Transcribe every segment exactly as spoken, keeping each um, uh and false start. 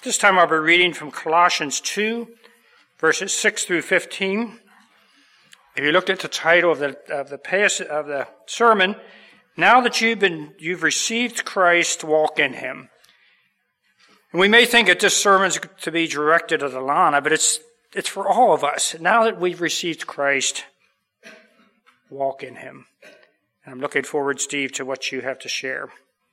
This time I'll be reading from Colossians two, verses six through fifteen. If you looked at the title of the of the pass, of the sermon, now that you've been you've received Christ, walk in Him. And we may think that this sermon's to be directed at Alana, but it's it's for all of us. Now that we've received Christ, walk in Him. And I'm looking forward, Steve, to what you have to share.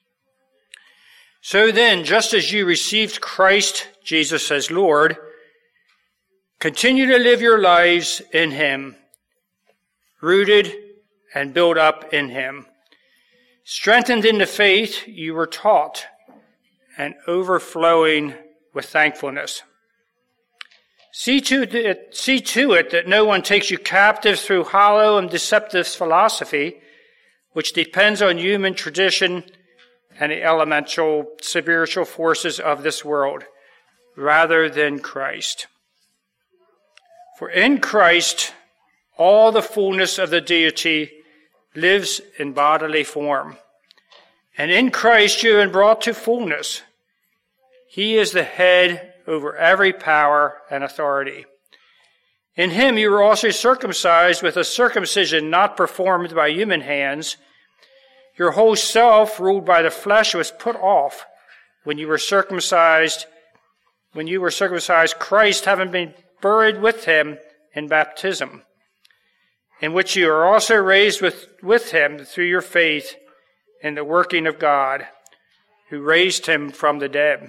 So then, just as you received Christ Jesus as Lord, continue to live your lives in Him, rooted and built up in Him, strengthened in the faith you were taught, and overflowing with thankfulness. See to it, see to it that no one takes you captive through hollow and deceptive philosophy, which depends on human tradition and the elemental spiritual forces of this world, rather than Christ. For in Christ, all the fullness of the deity lives in bodily form. And in Christ you have been brought to fullness. He is the head over every power and authority. In Him you were also circumcised with a circumcision not performed by human hands. Your whole self, ruled by the flesh, was put off when you were circumcised, when you were circumcised, Christ having been buried with Him in baptism, in which you are also raised with, with Him through your faith in the working of God, who raised Him from the dead.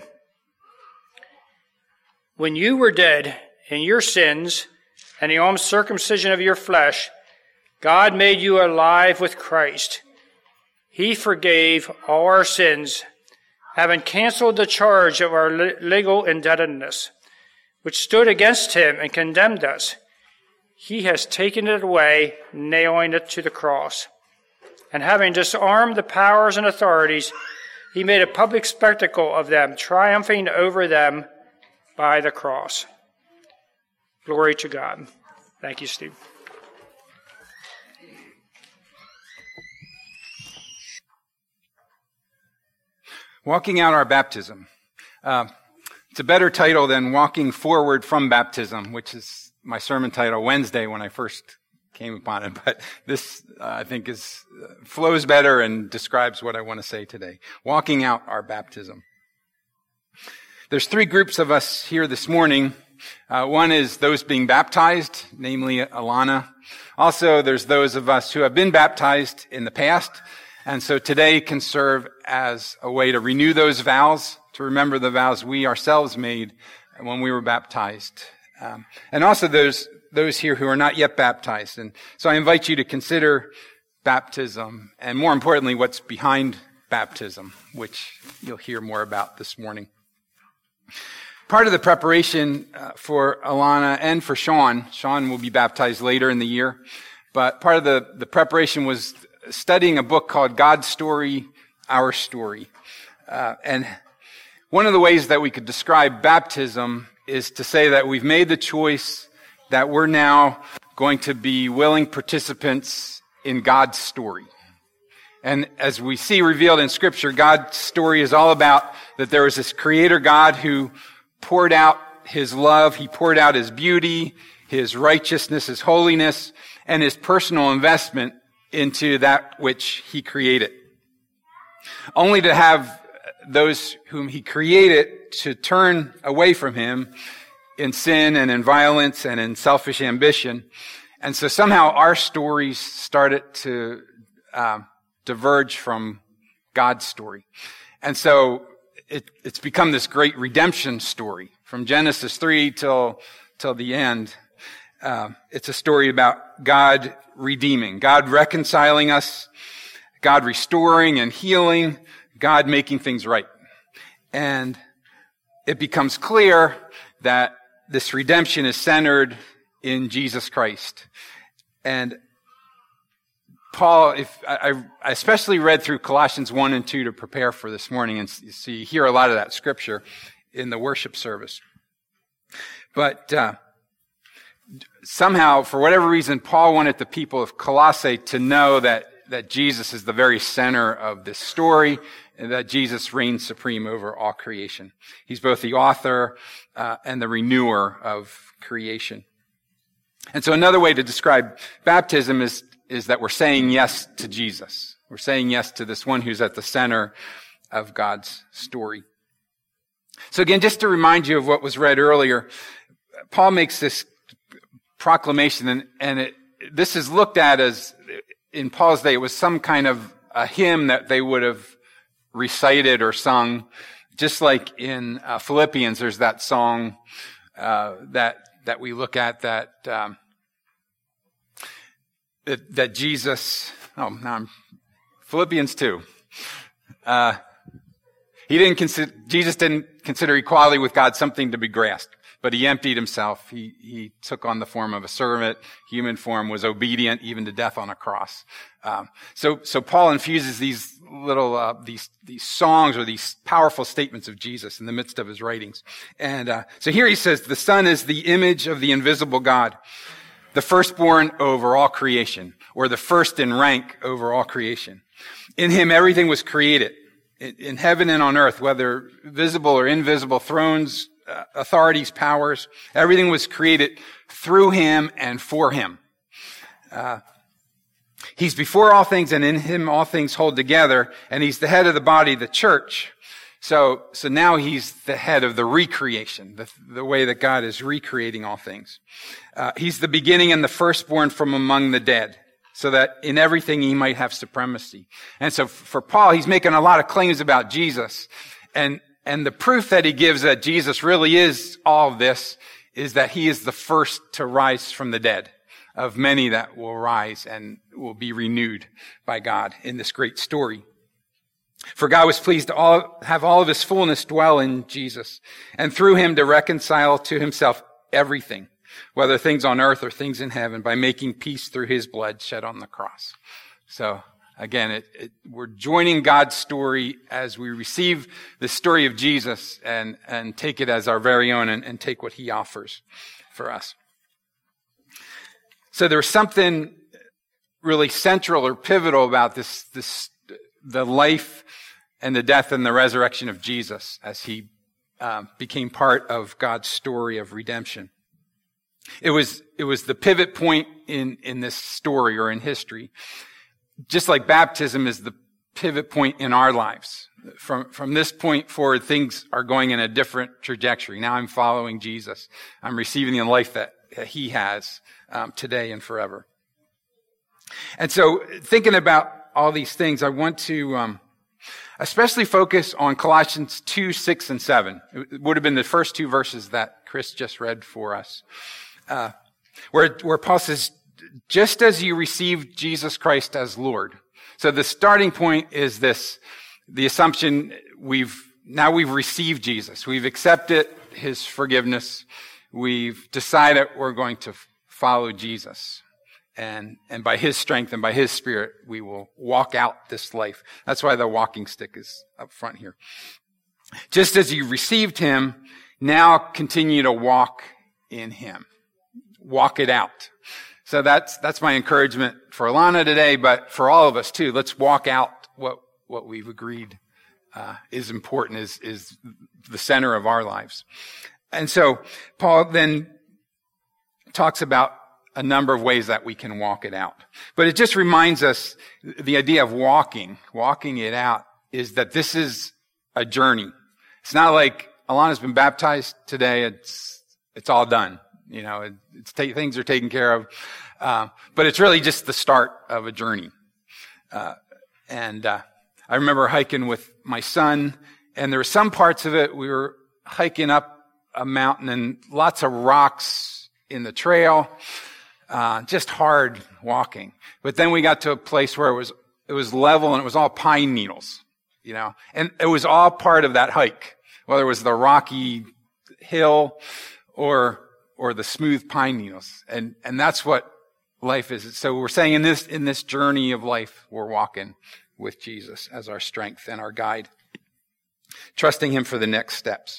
When you were dead in your sins and the uncircumcision of your flesh, God made you alive with Christ. He forgave all our sins, having canceled the charge of our legal indebtedness, which stood against Him and condemned us. He has taken it away, nailing it to the cross. And having disarmed the powers and authorities, He made a public spectacle of them, triumphing over them by the cross. Glory to God. Thank you, Steve. Walking out our baptism. Uh, it's a better title than Walking Forward from Baptism, which is my sermon title Wednesday when I first came upon it. But this, uh, I think, is uh, flows better and describes what I want to say today. Walking out our baptism. There's three groups of us here this morning. Uh, one is those being baptized, namely Alana. Also, there's those of us who have been baptized in the past, and so today can serve as a way to renew those vows, to remember the vows we ourselves made when we were baptized. Um, and also those those here who are not yet baptized. And so I invite you to consider baptism, and more importantly, what's behind baptism, which you'll hear more about this morning. Part of the preparation uh, for Alana and for Sean, Sean will be baptized later in the year, but part of the, the preparation was studying a book called God's Story, Our Story. Uh, and one of the ways that we could describe baptism is to say that we've made the choice that we're now going to be willing participants in God's story. And as we see revealed in Scripture, God's story is all about that there was this Creator God who poured out His love, He poured out His beauty, His righteousness, His holiness, and His personal investment into that which He created. Only to have those whom He created to turn away from Him in sin and in violence and in selfish ambition. And so somehow our stories started to uh, diverge from God's story. And so it, it's become this great redemption story from Genesis three till, till the end. Uh, it's a story about God redeeming, God reconciling us, God restoring and healing, God making things right. And it becomes clear that this redemption is centered in Jesus Christ. And Paul, if I, I especially read through Colossians one and two to prepare for this morning, and so you hear a lot of that scripture in the worship service. But uh, somehow, for whatever reason, Paul wanted the people of Colossae to know that, that Jesus is the very center of this story, and that Jesus reigns supreme over all creation. He's both the author uh, and the renewer of creation. And so another way to describe baptism is, is that we're saying yes to Jesus. We're saying yes to this one who's at the center of God's story. So again, just to remind you of what was read earlier, Paul makes this proclamation, and, and it, this is looked at as, in Paul's day, it was some kind of a hymn that they would have recited or sung, just like in uh, Philippians, there's that song uh, that that we look at that um, that, that Jesus. Oh, now I'm Philippians two. Uh, he didn't consider Jesus didn't consider equality with God something to be grasped, but he emptied himself. He he took on the form of a servant, human form, was obedient even to death on a cross. Um, so so Paul infuses these little uh, these these songs or these powerful statements of Jesus in the midst of his writings. And uh, so here he says, "The Son is the image of the invisible God, the firstborn over all creation," or the first in rank over all creation. "In him everything was created, in heaven and on earth, whether visible or invisible, thrones, uh, authorities, powers. Everything was created through him and for him. Uh, he's before all things, and in him all things hold together, and he's the head of the body, the church." So, so now he's the head of the recreation, the, the way that God is recreating all things. Uh, he's the beginning and the firstborn from among the dead, so that in everything he might have supremacy. And so for Paul, he's making a lot of claims about Jesus. And, and the proof that he gives that Jesus really is all of this is that he is the first to rise from the dead, of many that will rise and will be renewed by God in this great story. For God was pleased to all, have all of his fullness dwell in Jesus, and through him to reconcile to himself everything, whether things on earth or things in heaven, by making peace through his blood shed on the cross. So again, it, it, we're joining God's story as we receive the story of Jesus and, and take it as our very own and, and take what he offers for us. So there's something really central or pivotal about this, this, the life and the death and the resurrection of Jesus as he um, became part of God's story of redemption. It was, it was the pivot point in, in this story or in history. Just like baptism is the pivot point in our lives. From, from this point forward, things are going in a different trajectory. Now I'm following Jesus. I'm receiving the life that he has, um, today and forever. And so thinking about all these things, I want to, um, especially focus on Colossians two, six, and seven. It would have been the first two verses that Chris just read for us. Uh, where, where Paul says, just as you received Jesus Christ as Lord. So the starting point is this, the assumption we've, now we've received Jesus. We've accepted his forgiveness. We've decided we're going to follow Jesus. And, and by his strength and by his spirit, we will walk out this life. That's why the walking stick is up front here. Just as you received him, now continue to walk in him. Walk it out. So that's, that's my encouragement for Alana today, but for all of us too. Let's walk out what, what we've agreed, uh, is important, is, is the center of our lives. And so Paul then talks about a number of ways that we can walk it out. But it just reminds us the idea of walking, walking it out is that this is a journey. It's not like Alana's been baptized today. It's, it's all done. You know, it, it's ta- things are taken care of. Uh, but it's really just the start of a journey. Uh, and, uh, I remember hiking with my son, and there were some parts of it, we were hiking up a mountain and lots of rocks in the trail. Uh, just hard walking. But then we got to a place where it was, it was level and it was all pine needles, you know, and it was all part of that hike, whether it was the rocky hill or, or the smooth pine needles. And, and that's what life is. So we're saying in this, in this journey of life, we're walking with Jesus as our strength and our guide, trusting him for the next steps.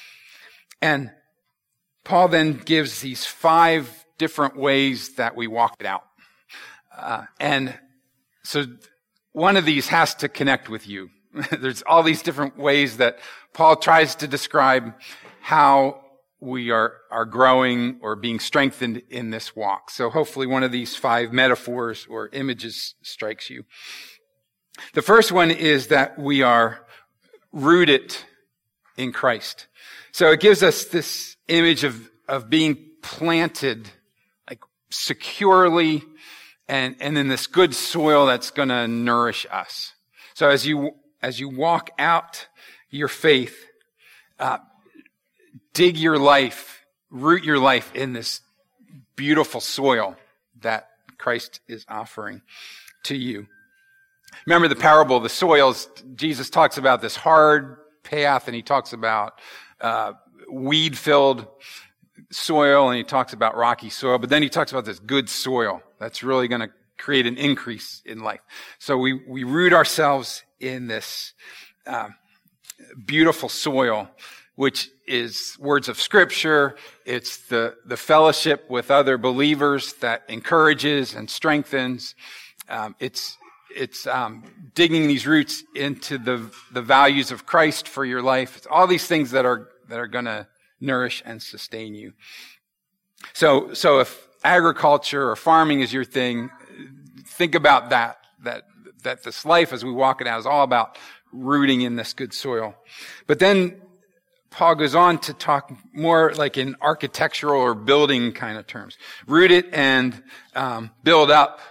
And Paul then gives these five different ways that we walk it out. Uh, and so one of these has to connect with you. There's all these different ways that Paul tries to describe how we are, are growing or being strengthened in this walk. So hopefully one of these five metaphors or images strikes you. The first one is that we are rooted in Christ. So it gives us this image of, of being planted like securely and, and in this good soil that's going to nourish us. So as you, as you walk out your faith, uh, dig your life, root your life in this beautiful soil that Christ is offering to you. Remember the parable of the soils. Jesus talks about this hard path, and he talks about uh, weed-filled soil, and he talks about rocky soil, but then he talks about this good soil that's really going to create an increase in life. So we, we root ourselves in this uh, beautiful soil, which is words of Scripture. It's the, the fellowship with other believers that encourages and strengthens. Um, it's it's um, digging these roots into the the values of Christ for your life. It's all these things that are that are going to nourish and sustain you. So so if agriculture or farming is your thing, think about that. That that this life as we walk it out is all about rooting in this good soil. But then Paul goes on to talk more like in architectural or building kind of terms. Root it and um, build up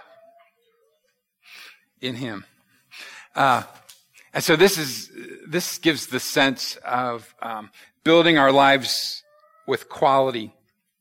in him. Uh, and so this is, this gives the sense of um, building our lives with quality.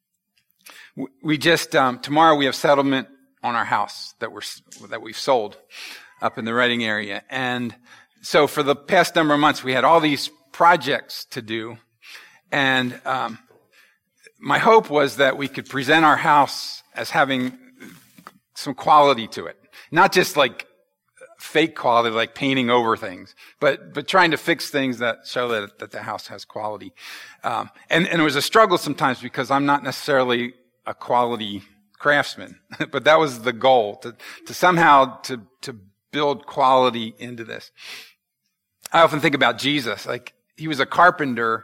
We just, um, tomorrow we have settlement on our house that we're, that we've sold up in the Reading area. And so for the past number of months, we had all these projects to do. And um, my hope was that we could present our house as having some quality to it. Not just like fake quality, like painting over things, but but trying to fix things that show that, that the house has quality. Um, and, and it was a struggle sometimes because I'm not necessarily a quality craftsman, but that was the goal, to, to somehow to, to build quality into this. I often think about Jesus, like he was a carpenter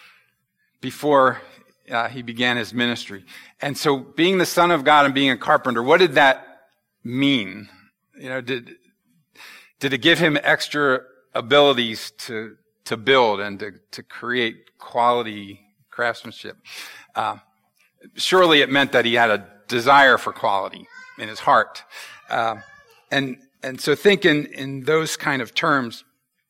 before uh, he began his ministry. And so being the Son of God and being a carpenter, what did that mean? You know, did did it give him extra abilities to to build and to, to create quality craftsmanship? Uh, surely it meant that he had a desire for quality in his heart. Uh, and and so think in, in those kind of terms.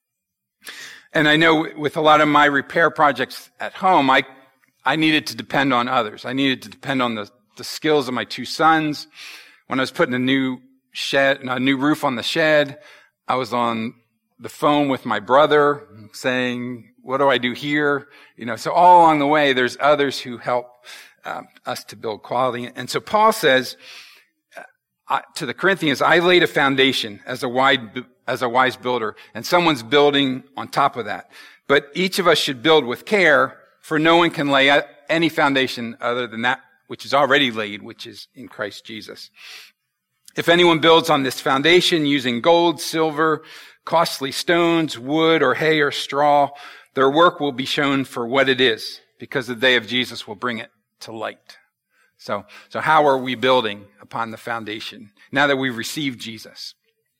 And I know with a lot of my repair projects at home, I, I needed to depend on others. I needed to depend on the, the skills of my two sons. When I was putting a new shed, a new roof on the shed, I was on the phone with my brother saying, what do I do here? You know, so all along the way, there's others who help uh, us to build quality. And so Paul says uh, to the Corinthians, I laid a foundation as a wide as a wise builder, and someone's building on top of that. But each of us should build with care, for no one can lay any foundation other than that which is already laid, which is in Christ Jesus. If anyone builds on this foundation using gold, silver, costly stones, wood, or hay or straw, their work will be shown for what it is, because the day of Jesus will bring it to light. So, so how are we building upon the foundation now that we've received Jesus?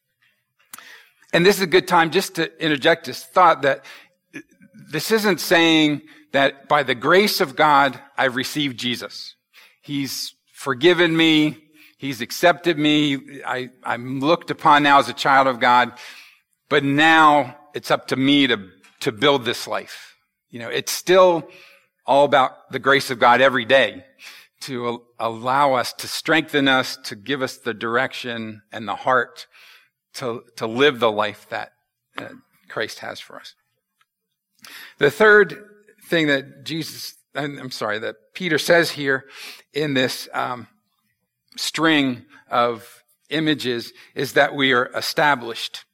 And this is a good time just to interject this thought that this isn't saying that by the grace of God, I've received Jesus. He's forgiven me. He's accepted me. I, I'm looked upon now as a child of God. But now it's up to me to, to build this life. You know, it's still all about the grace of God every day to allow us, to strengthen us, to give us the direction and the heart to, to live the life that uh, Christ has for us. The third thing that Jesus, I'm sorry, that Peter says here in this um, string of images is that we are established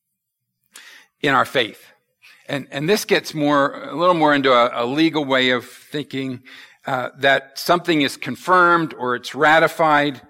in our faith. And, and this gets more, a little more into a, a legal way of thinking, uh, that something is confirmed or it's ratified.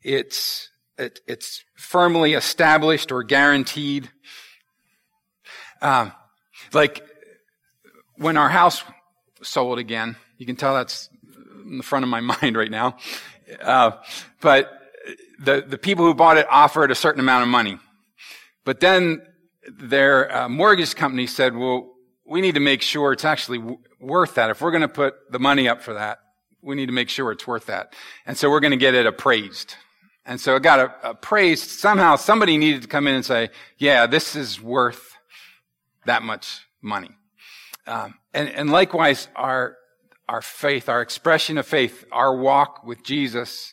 It's, it, it's firmly established or guaranteed. Um, like when our house sold again, you can tell that's in the front of my mind right now. Uh, but the, the people who bought it offered a certain amount of money. But then their uh, mortgage company said, well, we need to make sure it's actually w- worth that. If we're going to put the money up for that, we need to make sure it's worth that. And so we're going to get it appraised. And so it got a, appraised. Somehow somebody needed to come in and say, yeah, this is worth that much money. Um, and, and likewise, our, our faith, our expression of faith, our walk with Jesus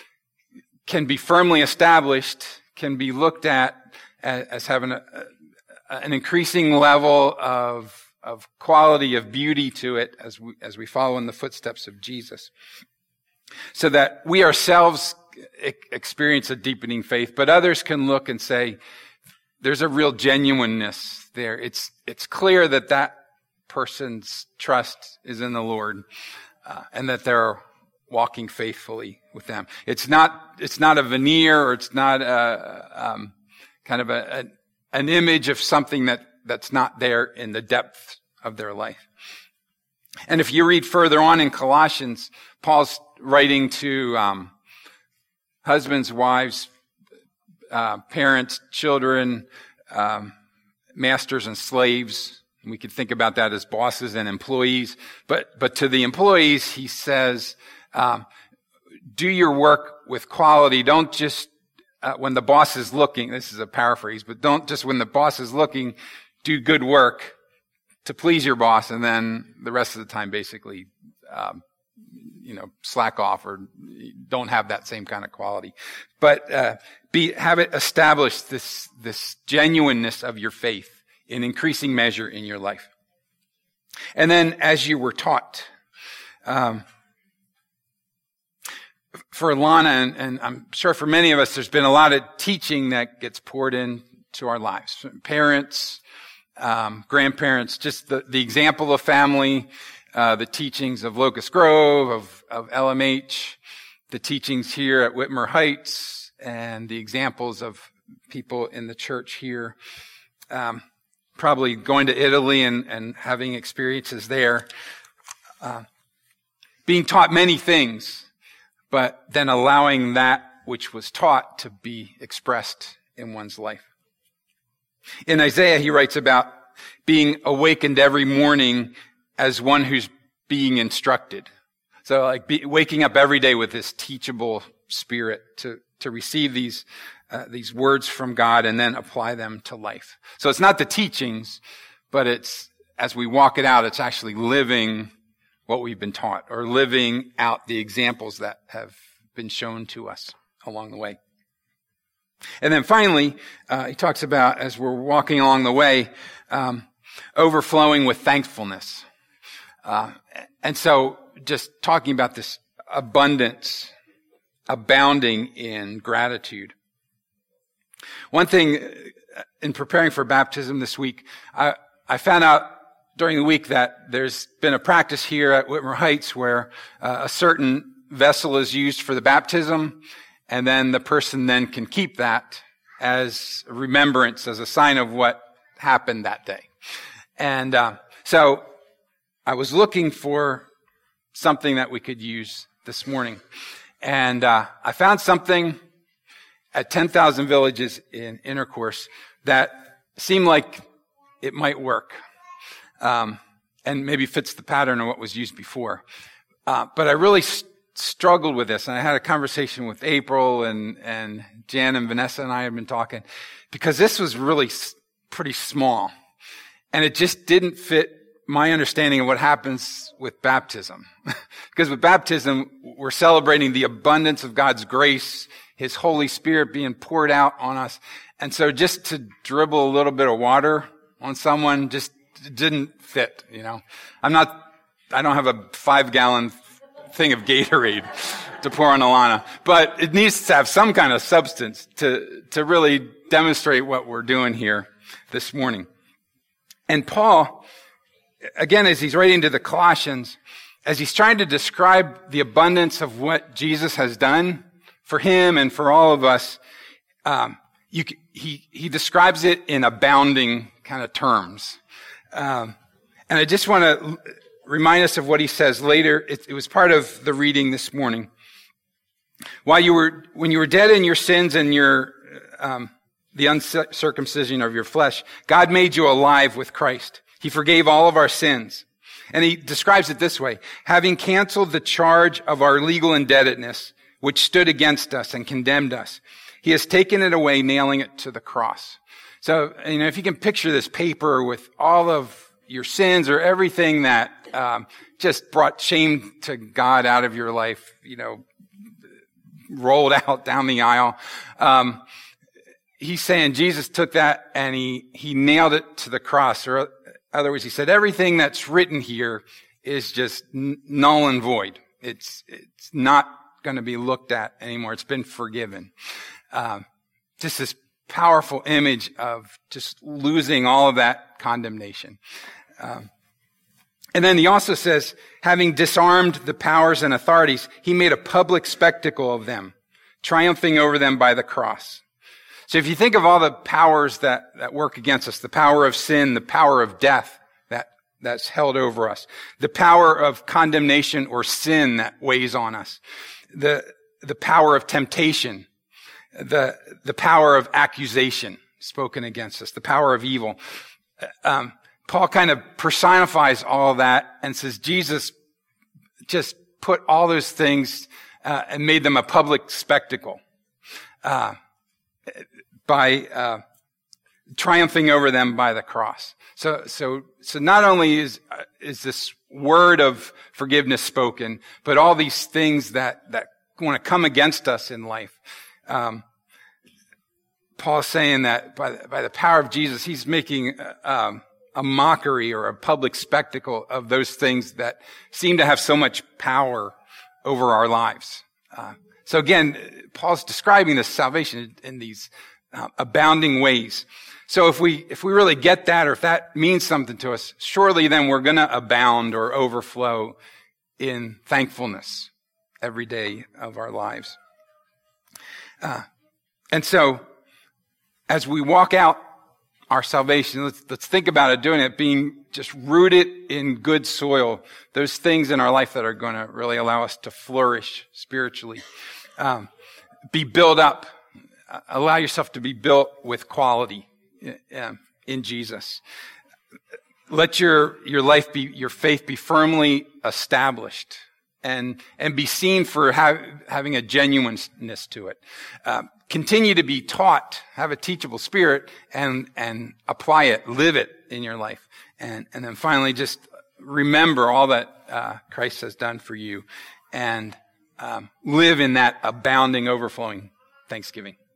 can be firmly established, can be looked at as, as having a, a, an increasing level of of quality, of beauty to it as we, as we follow in the footsteps of Jesus. So that we ourselves experience a deepening faith, but others can look and say, there's a real genuineness there. It's, it's clear that that person's trust is in the Lord, uh, and that they're walking faithfully with them. It's not, it's not a veneer, or it's not a, um, kind of a, a, an image of something that that's not there in the depth of their life. And if you read further on in Colossians, Paul's writing to um, husbands, wives, uh, parents, children, um, masters and slaves. We could think about that as bosses and employees. But but to the employees, he says, um, do your work with quality. Don't just, uh, when the boss is looking, this is a paraphrase, but don't just when the boss is looking, do good work to please your boss, and then the rest of the time basically, um, you know, slack off or don't have that same kind of quality. But uh, be have it establish this this genuineness of your faith in increasing measure in your life. And then, as you were taught, um, for Lana, and, and I'm sure for many of us, there's been a lot of teaching that gets poured into our lives. Parents, Um, grandparents, just the, the example of family, uh, the teachings of Locust Grove, of, of L M H, the teachings here at Whitmer Heights, and the examples of people in the church here, um, probably going to Italy and, and having experiences there, uh, being taught many things, but then allowing that which was taught to be expressed in one's life. In Isaiah, he writes about being awakened every morning as one who's being instructed. So like be, waking up every day with this teachable spirit to, to receive these, uh, these words from God and then apply them to life. So it's not the teachings, but it's, as we walk it out, it's actually living what we've been taught, or living out the examples that have been shown to us along the way. And then finally, uh, he talks about, as we're walking along the way, um, overflowing with thankfulness. Uh, and so just talking about this abundance, abounding in gratitude. One thing in preparing for baptism this week, I, I found out during the week that there's been a practice here at Whitmer Heights where uh, a certain vessel is used for the baptism, and then the person then can keep that as a remembrance, as a sign of what happened that day. And uh, so I was looking for something that we could use this morning. And uh, I found something at ten thousand Villages in Intercourse that seemed like it might work, um, and maybe fits the pattern of what was used before. Uh, but I really st- struggled with this, and I had a conversation with April and, and Jan and Vanessa and I had been talking, because this was really s- pretty small, and it just didn't fit my understanding of what happens with baptism. Because with baptism, we're celebrating the abundance of God's grace, His Holy Spirit being poured out on us. And so just to dribble a little bit of water on someone just didn't fit, you know. I'm not, I don't have a five gallon thing of Gatorade to pour on Alana, but it needs to have some kind of substance to, to really demonstrate what we're doing here this morning. And Paul, again, as he's writing to the Colossians, as he's trying to describe the abundance of what Jesus has done for him and for all of us, um, you, he, he describes it in abounding kind of terms. Um, and I just want to remind us of what he says later. It, it was part of the reading this morning. While you were, when you were dead in your sins and your, um, the uncircumcision of your flesh, God made you alive with Christ. He forgave all of our sins. And he describes it this way: having canceled the charge of our legal indebtedness, which stood against us and condemned us, he has taken it away, nailing it to the cross. So, you know, if you can picture this paper with all of your sins or everything that um, just brought shame to God out of your life, you know, rolled out down the aisle. Um, he's saying Jesus took that and he, he nailed it to the cross. Or in other words, he said everything that's written here is just n- null and void. It's, it's not going to be looked at anymore. It's been forgiven. Um, just this powerful image of just losing all of that condemnation. Um, And then he also says, having disarmed the powers and authorities, he made a public spectacle of them, triumphing over them by the cross. So if you think of all the powers that, that work against us, the power of sin, the power of death that, that's held over us, the power of condemnation or sin that weighs on us, the, the power of temptation, the, the power of accusation spoken against us, the power of evil, um, Paul kind of personifies all that and says Jesus just put all those things uh, and made them a public spectacle uh, by uh, triumphing over them by the cross. So, so, so not only is uh, is this word of forgiveness spoken, but all these things that that want to come against us in life. Um, Paul's saying that by the, by the power of Jesus, he's making Uh, um, a mockery or a public spectacle of those things that seem to have so much power over our lives. Uh, so again, Paul's describing this salvation in these uh, abounding ways. So if we, if we really get that, or if that means something to us, surely then we're going to abound or overflow in thankfulness every day of our lives. Uh, and so as we walk out our salvation, let's, let's think about it, doing it, being just rooted in good soil, those things in our life that are going to really allow us to flourish spiritually. Um, be built up. Uh, allow yourself to be built with quality uh, in Jesus. Let your, your life be, your faith be firmly established and, and be seen for ha- having a genuineness to it. Uh, Continue to be taught, have a teachable spirit, and and apply it, live it in your life. And and then finally, just remember all that uh, Christ has done for you, and um, live in that abounding, overflowing thanksgiving.